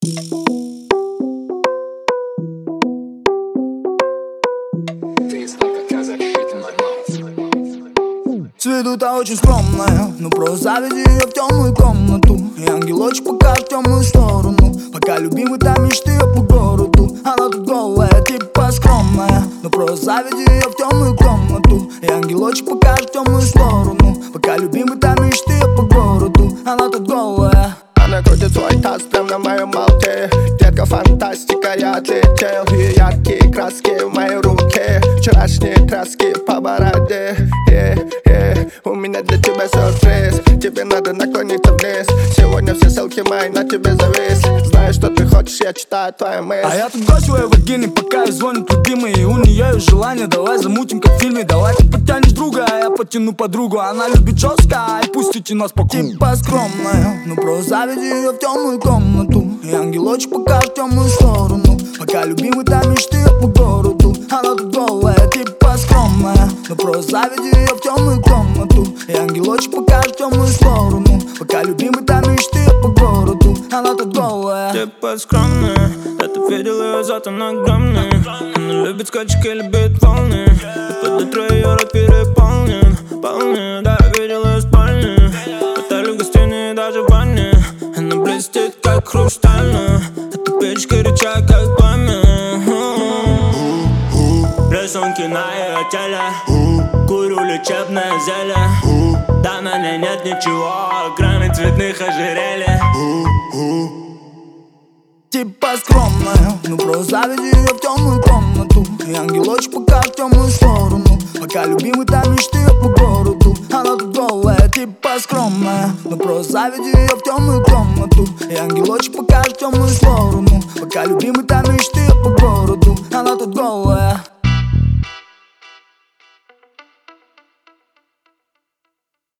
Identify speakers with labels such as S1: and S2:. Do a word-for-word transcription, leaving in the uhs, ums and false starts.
S1: С виду-то очень скромная, но просто заведи ее в темную комнату, и ангелочек покажет темную сторону. Пока любимый там мечты по городу, она тут голая, типа скромная, но просто заведи ее в темную комнату, и ангелочек покажет темную сторону. Пока любимый там мечты по городу, она тут голая.
S2: Она крутит свой таз прям на моем алте. Детка фантастика, я отлетел. И яркие краски в моей руке, вчерашние краски по бороде. yeah, yeah. У меня для тебя сюрприз, тебе надо наклониться вниз. Сегодня все ссылки мои на тебе завис. Знаю, что ты хочешь, я читаю твои мысли.
S1: А я тут гость своей вагины, пока ей звонит любимый, и у нее есть желание. Давай замутим как в фильме, давай ты подтянешь друга, а я потяну подругу. Она любит жестко, и пустите нас по кругу. Типа скромная, ну просто заведи ее в темную комнату, и ангелочек покажет темную сторону. Пока любимый там мечты по городу, она тут голая, типа скромная, но просто заведи ее в темную комнату, и ангелочек покажет темную сторону. Пока любимый там мечты по городу, она тут голая.
S3: Типа скромная, я тут видел ее, зато она огромная. Она любит скачки, любит волны, и под утро ее рот переполнен, полный. Да, я видел ее в спальне, в отеле, в гостиной, даже в ванне. Она блестит, как хрустально, эта печка горяча, как пламя. Рисунки на ее теле, курю лечебное зелье. Да на ней нет ничего, кроме цветных ожерелий.
S1: Типа скромная, ну просто заведи ее в темную комнату, и ангелочек покажет темную сторону. Пока любимый там мечты по городу, она тут голая, типа скромная, ну просто заведи ее в темную комнату, и ангелочек покажет темную сторону. Пока любимый там мечты по городу, она тут голая.